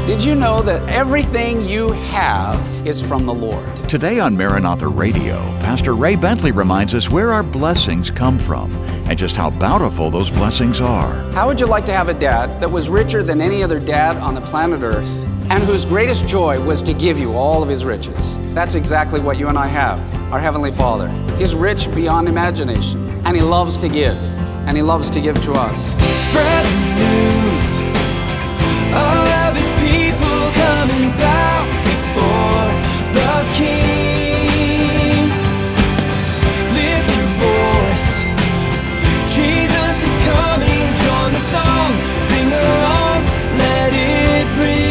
Did you know that everything you have is from the Lord? Today on Maranatha Radio, Pastor Ray Bentley reminds us where our blessings come from and just how bountiful those blessings are. How would you like to have a dad that was richer than any other dad on the planet Earth and whose greatest joy was to give you all of his riches? That's exactly what you and I have. Our Heavenly Father. He's rich beyond imagination, and He loves to give, and He loves to give to us. Spread the news. All of His people coming down before the King. Lift your voice. Jesus is coming. Join the song. Sing along. Let it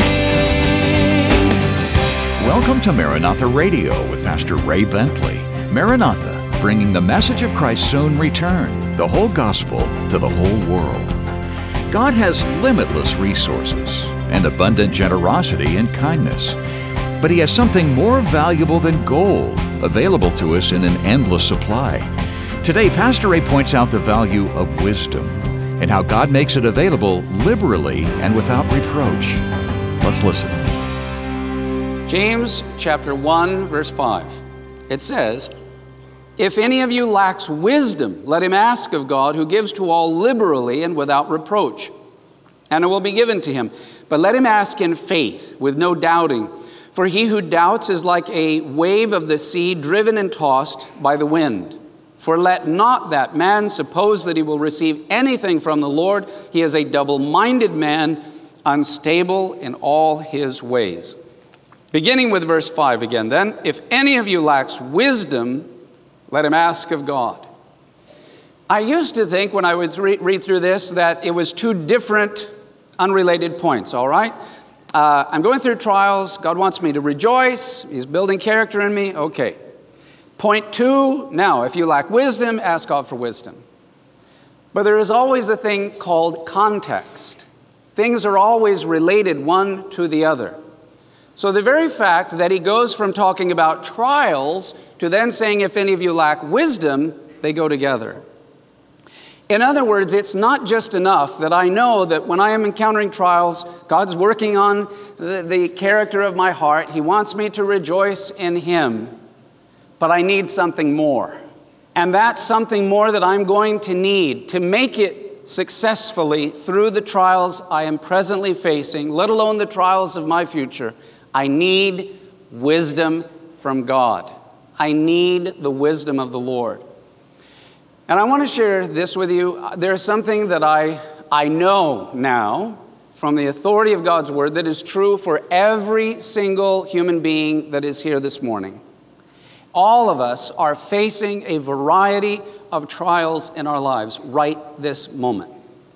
ring. Welcome to Maranatha Radio with Pastor Ray Bentley. Maranatha, bringing the message of Christ's soon return, the whole gospel to the whole world. God has limitless resources and abundant generosity and kindness, but He has something more valuable than gold available to us in an endless supply. Today, Pastor Ray points out the value of wisdom and how God makes it available liberally and without reproach. Let's listen. James chapter 1, verse 5. It says, "If any of you lacks wisdom, let him ask of God, who gives to all liberally and without reproach, and it will be given to him. But let him ask in faith, with no doubting. For he who doubts is like a wave of the sea, driven and tossed by the wind. For let not that man suppose that he will receive anything from the Lord. He is a double-minded man, unstable in all his ways." Beginning with verse 5 again, then, "If any of you lacks wisdom, let him ask of God." I used to think when I would read through this that it was two different unrelated points, all right? I'm going through trials. God wants me to rejoice. He's building character in me. Okay. Point 2, now, if you lack wisdom, ask God for wisdom. But there is always a thing called context. Things are always related one to the other. So the very fact that he goes from talking about trials to then saying, if any of you lack wisdom, they go together. In other words, it's not just enough that I know that when I am encountering trials, God's working on the character of my heart. He wants me to rejoice in Him. But I need something more. And that's something more that I'm going to need to make it successfully through the trials I am presently facing, let alone the trials of my future. I need wisdom from God. I need the wisdom of the Lord. And I want to share this with you. There's something that I know now from the authority of God's Word that is true for every single human being that is here this morning. All of us are facing a variety of trials in our lives right this moment.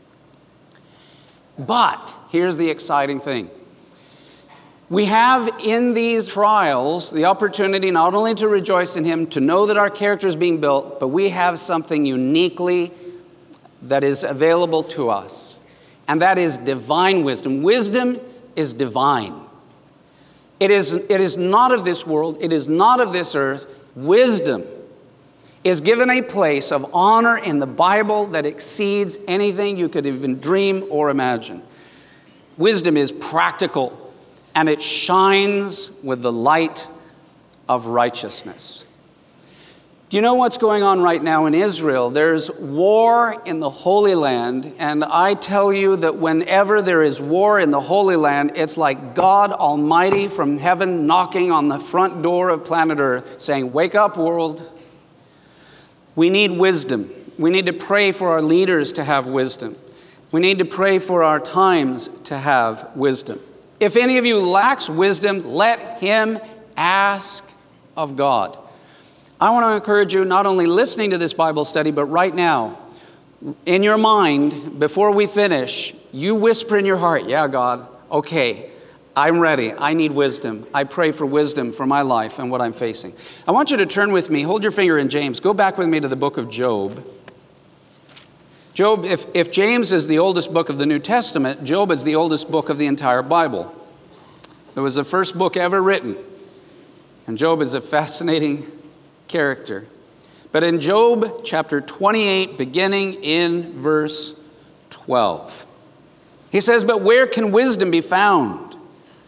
But here's the exciting thing. We have in these trials the opportunity not only to rejoice in Him, to know that our character is being built, but we have something uniquely that is available to us. And that is divine wisdom. Wisdom is divine. It is not of this world. It is not of this earth. Wisdom is given a place of honor in the Bible that exceeds anything you could even dream or imagine. Wisdom is practical, and it shines with the light of righteousness. Do you know what's going on right now in Israel? There's war in the Holy Land, and I tell you that whenever there is war in the Holy Land, it's like God Almighty from heaven knocking on the front door of planet Earth saying, "Wake up, world." We need wisdom. We need to pray for our leaders to have wisdom. We need to pray for our times to have wisdom. If any of you lacks wisdom, let him ask of God. I want to encourage you, not only listening to this Bible study, but right now, in your mind, before we finish, you whisper in your heart, "Yeah, God, okay, I'm ready. I need wisdom. I pray for wisdom for my life and what I'm facing." I want you to turn with me, hold your finger in James. Go back with me to the book of Job. Job, if James is the oldest book of the New Testament, Job is the oldest book of the entire Bible. It was the first book ever written. And Job is a fascinating character. But in Job chapter 28, beginning in verse 12, he says, "But where can wisdom be found?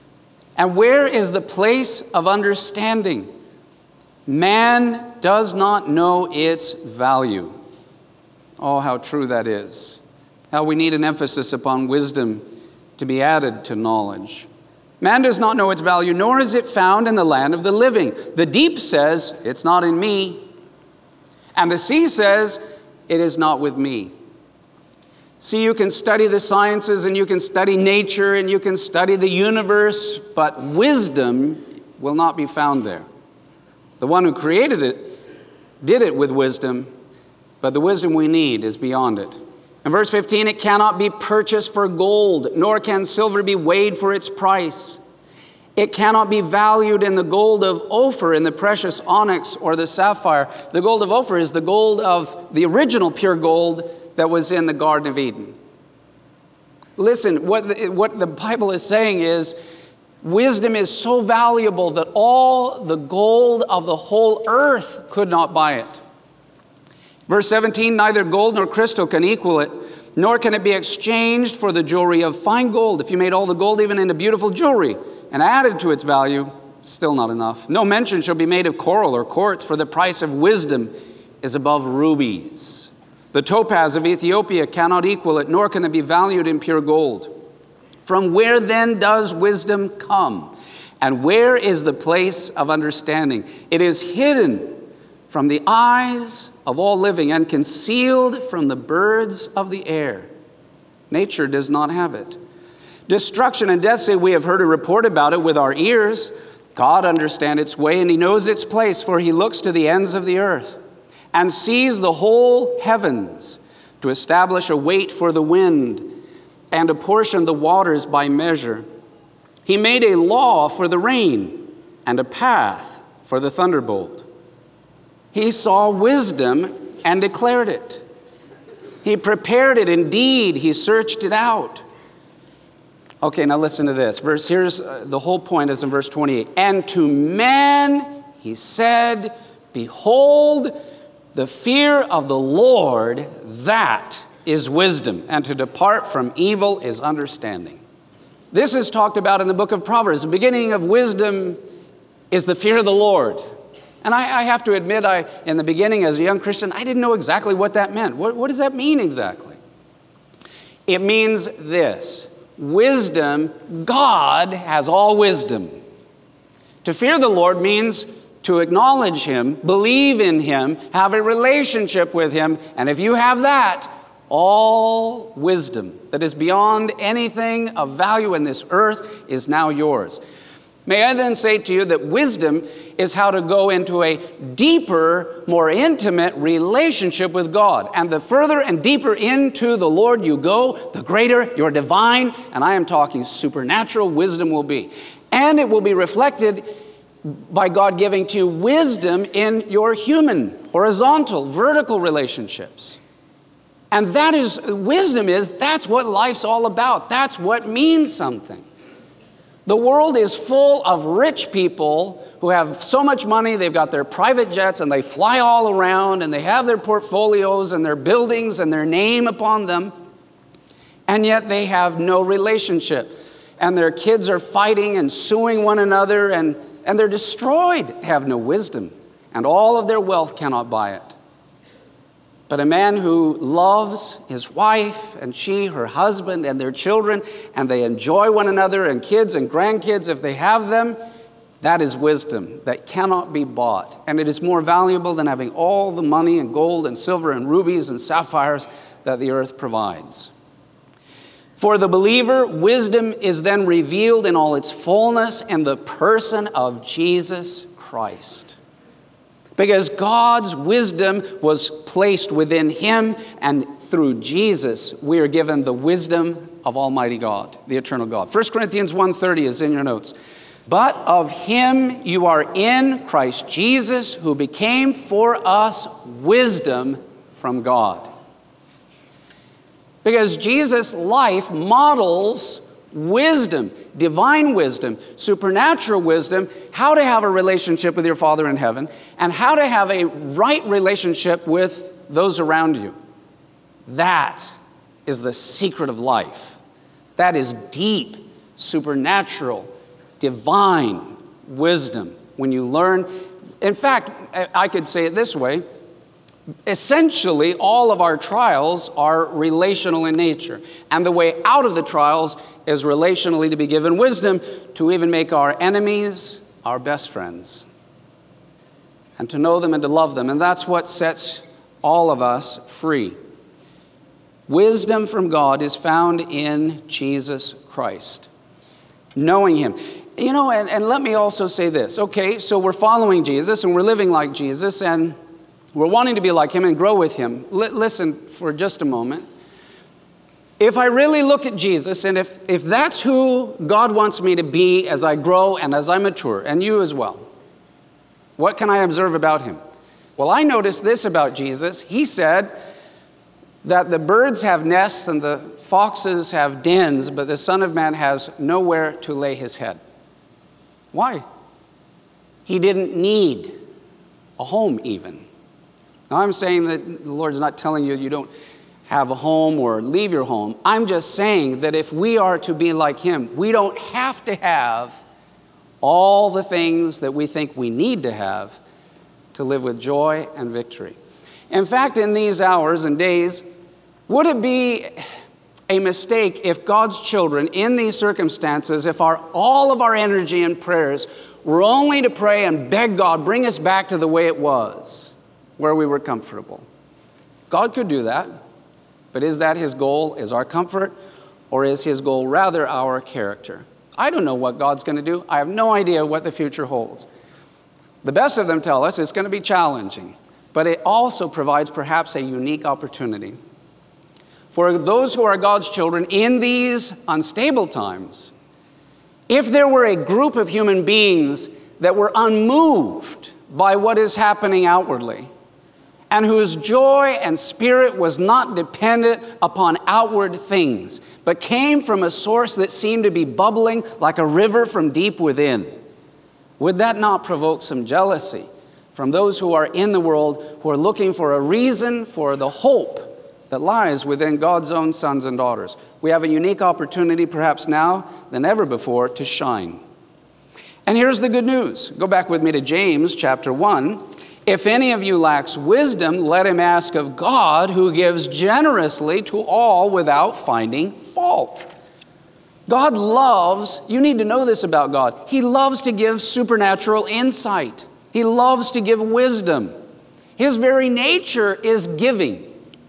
And where is the place of understanding? Man does not know its value. Oh, how true that is. How we need an emphasis upon wisdom to be added to knowledge. Man does not know its value, nor is it found in the land of the living. The deep says, it's not in me. And the sea says, it is not with me. See, you can study the sciences and you can study nature and you can study the universe, but wisdom will not be found there. The one who created it did it with wisdom, but the wisdom we need is beyond it. In verse 15, it cannot be purchased for gold, nor can silver be weighed for its price. It cannot be valued in the gold of Ophir, in the precious onyx or the sapphire. The gold of Ophir is the gold of the original pure gold that was in the Garden of Eden. Listen, what the Bible is saying is, wisdom is so valuable that all the gold of the whole earth could not buy it. Verse 17, neither gold nor crystal can equal it, nor can it be exchanged for the jewelry of fine gold. If you made all the gold even into beautiful jewelry and added to its value, still not enough. No mention shall be made of coral or quartz, for the price of wisdom is above rubies. The topaz of Ethiopia cannot equal it, nor can it be valued in pure gold. From where then does wisdom come? And where is the place of understanding? It is hidden from the eyes of all living and concealed from the birds of the air. Nature does not have it. Destruction and death say, we have heard a report about it with our ears. God understands its way and he knows its place, for he looks to the ends of the earth and sees the whole heavens to establish a weight for the wind and apportion the waters by measure. He made a law for the rain and a path for the thunderbolt. He saw wisdom and declared it. He prepared it. Indeed, he searched it out. Okay, now listen to this. Here's the whole point is in verse 28. And to man he said, behold, the fear of the Lord, that is wisdom, and to depart from evil is understanding. This is talked about in the book of Proverbs. The beginning of wisdom is the fear of the Lord. And I have to admit, in the beginning as a young Christian, I didn't know exactly what that meant. What does that mean exactly? It means this. Wisdom, God has all wisdom. To fear the Lord means to acknowledge him, believe in him, have a relationship with him, and if you have that, all wisdom that is beyond anything of value in this earth is now yours. May I then say to you that wisdom is how to go into a deeper, more intimate relationship with God. And the further and deeper into the Lord you go, the greater your divine, and I am talking supernatural wisdom will be. And it will be reflected by God giving to you wisdom in your human, horizontal, vertical relationships. And that's what life's all about. That's what means something. The world is full of rich people who have so much money, they've got their private jets and they fly all around and they have their portfolios and their buildings and their name upon them, and yet they have no relationship. And their kids are fighting and suing one another and they're destroyed. They have no wisdom, and all of their wealth cannot buy it. But a man who loves his wife and she, her husband, and their children, and they enjoy one another, and kids and grandkids if they have them, that is wisdom that cannot be bought. And it is more valuable than having all the money and gold and silver and rubies and sapphires that the earth provides. For the believer, wisdom is then revealed in all its fullness in the person of Jesus Christ. Because God's wisdom was placed within him, and through Jesus, we are given the wisdom of Almighty God, the eternal God. 1 Corinthians 1:30 is in your notes. But of him you are in Christ Jesus, who became for us wisdom from God. Because Jesus' life models wisdom, divine wisdom, supernatural wisdom, how to have a relationship with your Father in heaven, and how to have a right relationship with those around you. That is the secret of life. That is deep, supernatural, divine wisdom when you learn. In fact, I could say it this way. Essentially, all of our trials are relational in nature. And the way out of the trials is relationally to be given wisdom to even make our enemies our best friends. And to know them and to love them. And that's what sets all of us free. Wisdom from God is found in Jesus Christ. Knowing Him. You know, and let me also say this. Okay, so we're following Jesus and we're living like Jesus and we're wanting to be like Him and grow with Him. Listen for just a moment. If I really look at Jesus and if that's who God wants me to be as I grow and as I mature, and you as well, what can I observe about Him? Well, I noticed this about Jesus. He said that the birds have nests and the foxes have dens, but the Son of Man has nowhere to lay His head. Why? He didn't need a home even. Now, I'm saying that the Lord's not telling you you don't have a home or leave your home. I'm just saying that if we are to be like Him, we don't have to have all the things that we think we need to have to live with joy and victory. In fact, in these hours and days, would it be a mistake if God's children in these circumstances, if all of our energy and prayers were only to pray and beg God, bring us back to the way it was, where we were comfortable? God could do that, but is that His goal? Is our comfort, or is His goal rather our character? I don't know what God's going to do. I have no idea what the future holds. The best of them tell us it's going to be challenging, but it also provides perhaps a unique opportunity for those who are God's children in these unstable times. If there were a group of human beings that were unmoved by what is happening outwardly, and whose joy and spirit was not dependent upon outward things, but came from a source that seemed to be bubbling like a river from deep within, would that not provoke some jealousy from those who are in the world, who are looking for a reason for the hope that lies within God's own sons and daughters? We have a unique opportunity, perhaps now than ever before, to shine. And here's the good news. Go back with me to James chapter 1. If any of you lacks wisdom, let him ask of God, who gives generously to all without finding fault. God loves, you need to know this about God, He loves to give supernatural insight. He loves to give wisdom. His very nature is giving.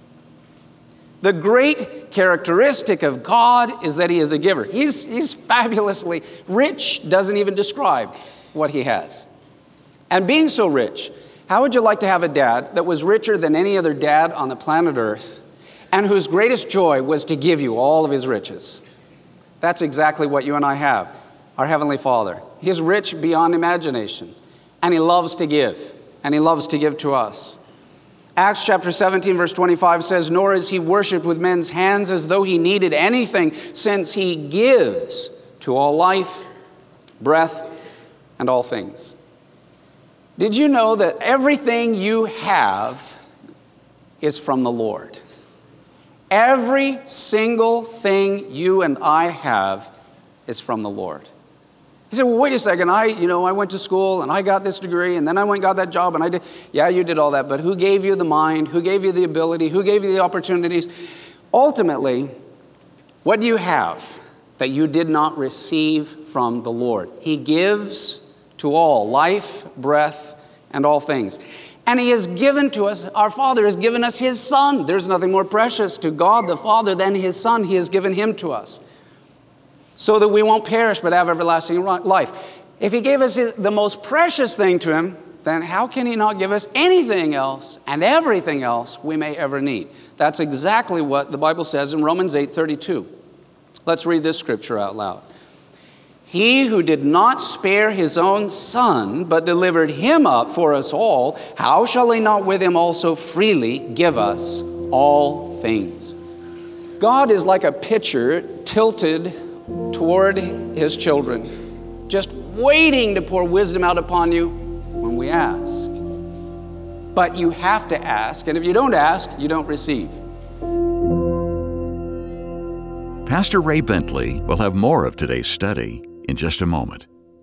The great characteristic of God is that He is a giver. He's fabulously rich, doesn't even describe what He has. And being so rich, how would you like to have a dad that was richer than any other dad on the planet Earth and whose greatest joy was to give you all of his riches? That's exactly what you and I have. Our Heavenly Father. He is rich beyond imagination, and He loves to give, and He loves to give to us. Acts chapter 17 verse 25 says, "Nor is He worshipped with men's hands as though He needed anything, since He gives to all life, breath, and all things." Did you know that everything you have is from the Lord? Every single thing you and I have is from the Lord. You say, well, wait a second, I went to school and I got this degree and then I went and got that job and I did. Yeah, you did all that, but who gave you the mind? Who gave you the ability? Who gave you the opportunities? Ultimately, what do you have that you did not receive from the Lord? He gives to all life, breath, and all things. And He has given to us, our Father has given us His Son. There's nothing more precious to God the Father than His Son. He has given Him to us so that we won't perish but have everlasting life. If He gave us the most precious thing to Him, then how can He not give us anything else and everything else we may ever need? That's exactly what the Bible says in Romans 8:32. Let's read this scripture out loud. He who did not spare His own Son, but delivered Him up for us all, how shall He not with Him also freely give us all things? God is like a pitcher tilted toward His children, just waiting to pour wisdom out upon you when we ask. But you have to ask, and if you don't ask, you don't receive. Pastor Ray Bentley will have more of today's study in just a moment.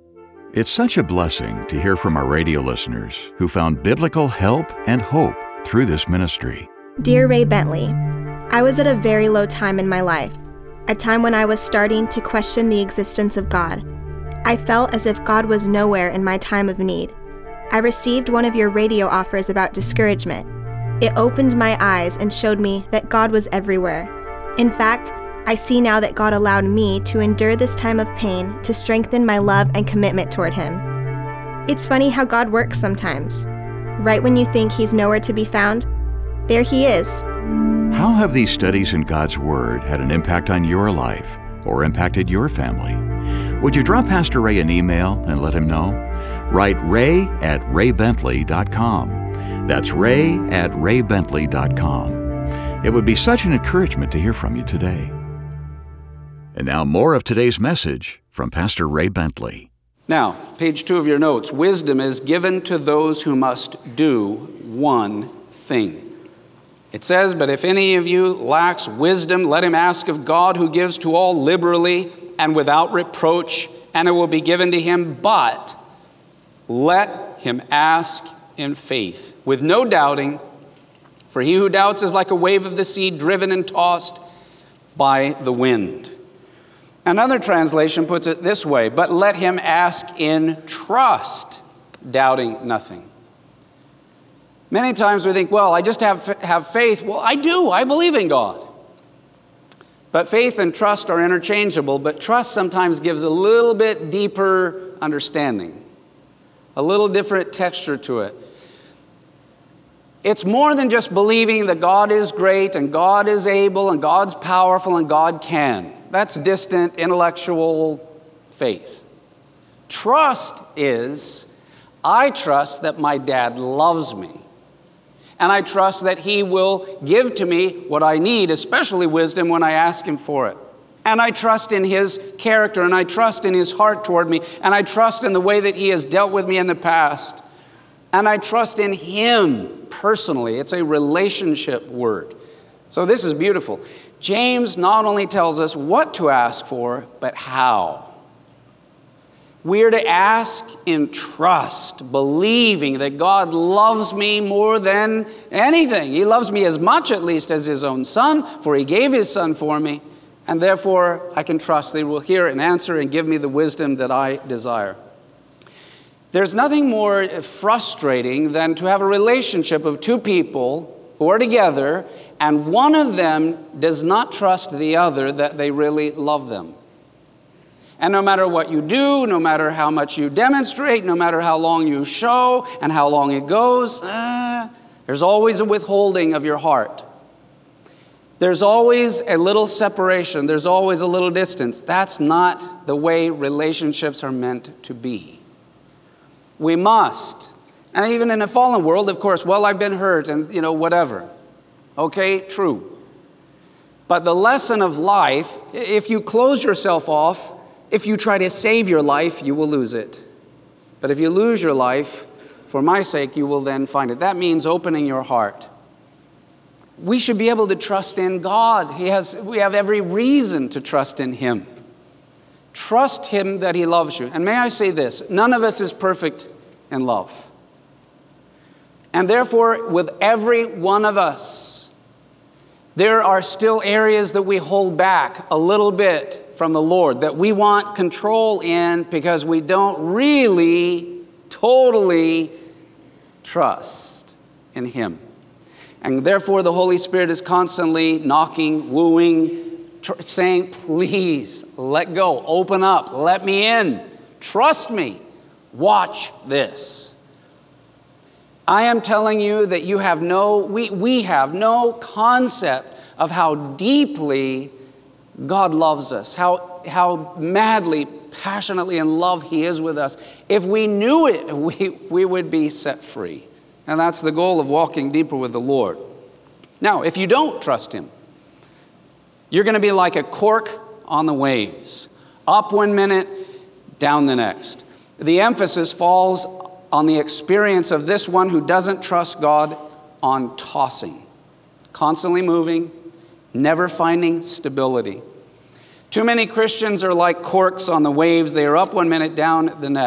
It's such a blessing to hear from our radio listeners who found biblical help and hope through this ministry. Dear Ray Bentley, I was at a very low time in my life, a time when I was starting to question the existence of God. I felt as if God was nowhere in my time of need. I received one of your radio offers about discouragement. It opened my eyes and showed me that God was everywhere. In fact, I see now that God allowed me to endure this time of pain to strengthen my love and commitment toward Him. It's funny how God works sometimes. Right when you think He's nowhere to be found, there He is. How have these studies in God's Word had an impact on your life or impacted your family? Would you drop Pastor Ray an email and let him know? Write ray@raybentley.com. That's ray@raybentley.com. It would be such an encouragement to hear from you today. And now more of today's message from Pastor Ray Bentley. Now, page 2 of your notes. Wisdom is given to those who must do one thing. It says, but if any of you lacks wisdom, let him ask of God, who gives to all liberally and without reproach, and it will be given to him. But let him ask in faith, with no doubting. For he who doubts is like a wave of the sea, driven and tossed by the wind. Another translation puts it this way, but let him ask in trust, doubting nothing. Many times we think, well, I just have faith. Well, I do. I believe in God. But faith and trust are interchangeable, but trust sometimes gives a little bit deeper understanding, a little different texture to it. It's more than just believing that God is great and God is able and God's powerful and God can. That's distant, intellectual faith. Trust is, I trust that my dad loves me. And I trust that he will give to me what I need, especially wisdom, when I ask him for it. And I trust in his character, and I trust in his heart toward me, and I trust in the way that he has dealt with me in the past. And I trust in him personally. It's a relationship word. So this is beautiful. James not only tells us what to ask for, but how. We are to ask in trust, believing that God loves me more than anything. He loves me as much, at least, as his own son, for he gave his son for me. And therefore, I can trust that he will hear and answer and give me the wisdom that I desire. There's nothing more frustrating than to have a relationship of two people who are together, and one of them does not trust the other that they really love them. And no matter what you do, no matter how much you demonstrate, no matter how long you show and how long it goes, there's always a withholding of your heart. There's always a little separation. There's always a little distance. That's not the way relationships are meant to be. We must. And even in a fallen world, of course, well, I've been hurt and, whatever. Okay, true. But the lesson of life, if you close yourself off, if you try to save your life, you will lose it. But if you lose your life, for my sake, you will then find it. That means opening your heart. We should be able to trust in God. We have every reason to trust in him. Trust him that he loves you. And may I say this, none of us is perfect in love. And therefore, with every one of us, there are still areas that we hold back a little bit from the Lord, that we want control in because we don't really totally trust in him. And therefore, the Holy Spirit is constantly knocking, wooing, saying, please, let go, open up, let me in, trust me, watch this. I am telling you that we have no concept of how deeply God loves us, how madly, passionately in love he is with us. If we knew it, we would be set free. And that's the goal of walking deeper with the Lord. Now, if you don't trust him, you're going to be like a cork on the waves. Up 1 minute, down the next. The emphasis falls on the experience of this one who doesn't trust God on tossing. Constantly moving, never finding stability. Too many Christians are like corks on the waves. They are up 1 minute, down the next.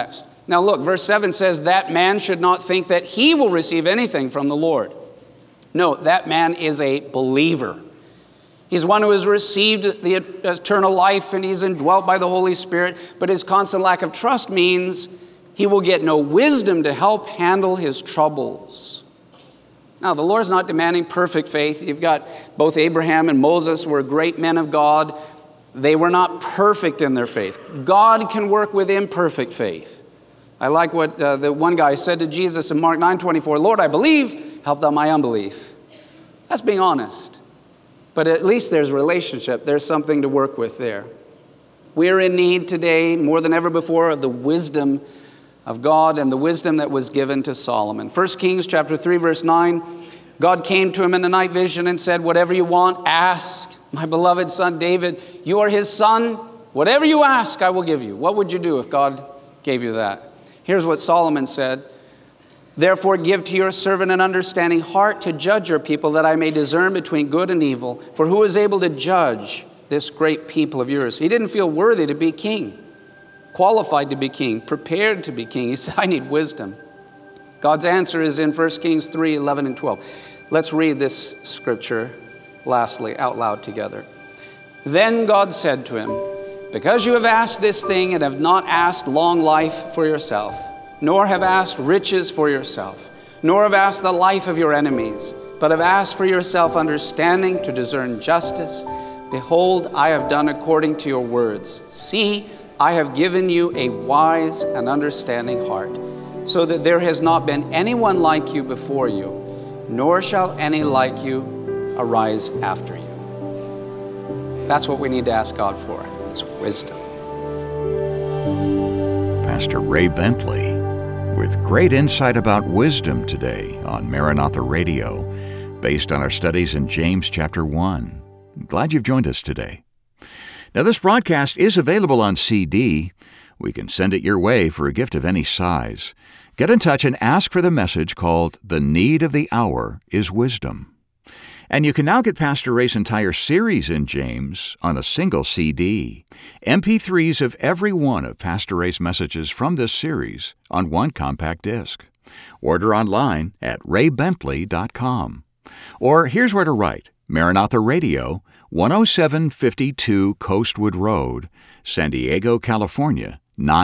Now look, verse 7 says, that man should not think that he will receive anything from the Lord. No, that man is a believer. He's one who has received the eternal life and he's indwelt by the Holy Spirit, but his constant lack of trust means he will get no wisdom to help handle his troubles. Now, the Lord's not demanding perfect faith. You've got both Abraham and Moses were great men of God. They were not perfect in their faith. God can work with imperfect faith. I like what the one guy said to Jesus in Mark 9:24, Lord, I believe, help thou my unbelief. That's being honest. But at least there's relationship. There's something to work with there. We're in need today, more than ever before, of the wisdom of God and the wisdom that was given to Solomon. 1 Kings chapter 3, verse 9, God came to him in a night vision and said, whatever you want, ask. My beloved son David, you are his son. Whatever you ask, I will give you. What would you do if God gave you that? Here's what Solomon said. Therefore give to your servant an understanding heart to judge your people, that I may discern between good and evil. For who is able to judge this great people of yours? He didn't feel worthy to be king, qualified to be king, prepared to be king. He said, I need wisdom. God's answer is in 1 Kings 3, 11 and 12. Let's read this scripture lastly out loud together. Then God said to him, because you have asked this thing and have not asked long life for yourself, nor have asked riches for yourself, nor have asked the life of your enemies, but have asked for yourself understanding to discern justice. Behold, I have done according to your words. See, I have given you a wise and understanding heart, so that there has not been anyone like you before you, nor shall any like you arise after you. That's what we need to ask God for, is wisdom. Pastor Ray Bentley with great insight about wisdom today on Maranatha Radio, based on our studies in James chapter 1. Glad you've joined us today. Now, this broadcast is available on CD. We can send it your way for a gift of any size. Get in touch and ask for the message called The Need of the Hour is Wisdom. And you can now get Pastor Ray's entire series in James on a single CD. MP3s of every one of Pastor Ray's messages from this series on one compact disc. Order online at raybentley.com. Or here's where to write. Maranatha Radio, 10752 Coastwood Road, San Diego, California,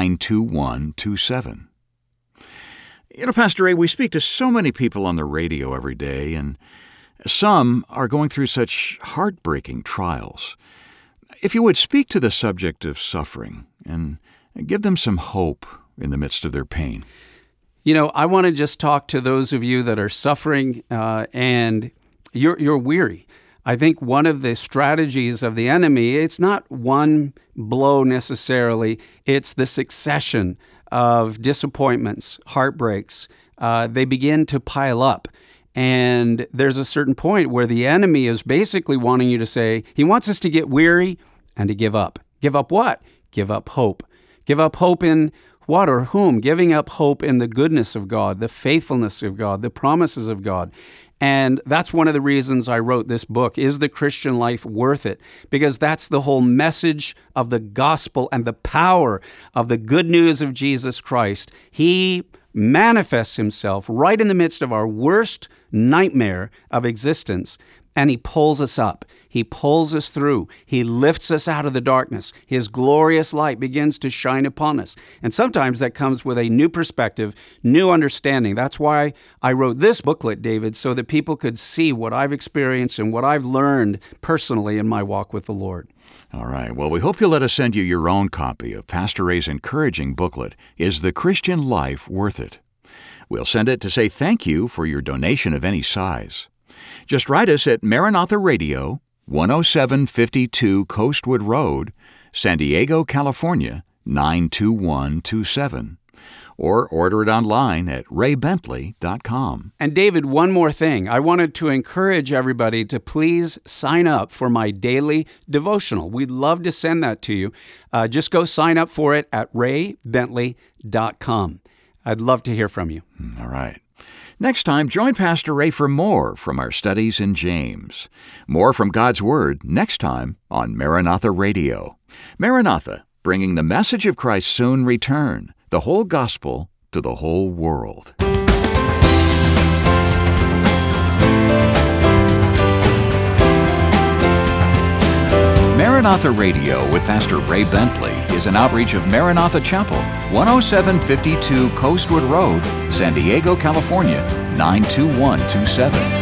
92127. You know, Pastor Ray, we speak to so many people on the radio every day, and some are going through such heartbreaking trials. If you would speak to the subject of suffering and give them some hope in the midst of their pain. You know, I want to just talk to those of you that are suffering and you're weary. I think one of the strategies of the enemy, it's not one blow necessarily, it's the succession of disappointments, heartbreaks. They begin to pile up. And there's a certain point where the enemy is basically wanting you to say, he wants us to get weary and to give up. Give up what? Give up hope. Give up hope in what or whom? Giving up hope in the goodness of God, the faithfulness of God, the promises of God. And that's one of the reasons I wrote this book, Is the Christian Life Worth It? Because that's the whole message of the gospel and the power of the good news of Jesus Christ. He manifests himself right in the midst of our worst nightmare of existence, and he pulls us up. He pulls us through. He lifts us out of the darkness. His glorious light begins to shine upon us. And sometimes that comes with a new perspective, new understanding. That's why I wrote this booklet, David, so that people could see what I've experienced and what I've learned personally in my walk with the Lord. All right. Well, we hope you'll let us send you your own copy of Pastor Ray's encouraging booklet, Is the Christian Life Worth It? We'll send it to say thank you for your donation of any size. Just write us at Maranatha Radio, 10752 Coastwood Road, San Diego, California, 92127. Or order it online at raybentley.com. And David, one more thing. I wanted to encourage everybody to please sign up for my daily devotional. We'd love to send that to you. Just go sign up for it at raybentley.com. I'd love to hear from you. All right. Next time, join Pastor Ray for more from our studies in James. More from God's Word next time on Maranatha Radio. Maranatha, bringing the message of Christ's soon return, the whole gospel to the whole world. Maranatha Radio with Pastor Ray Bentley is an outreach of Maranatha Chapel, 10752 Coastwood Road, San Diego, California, 92127.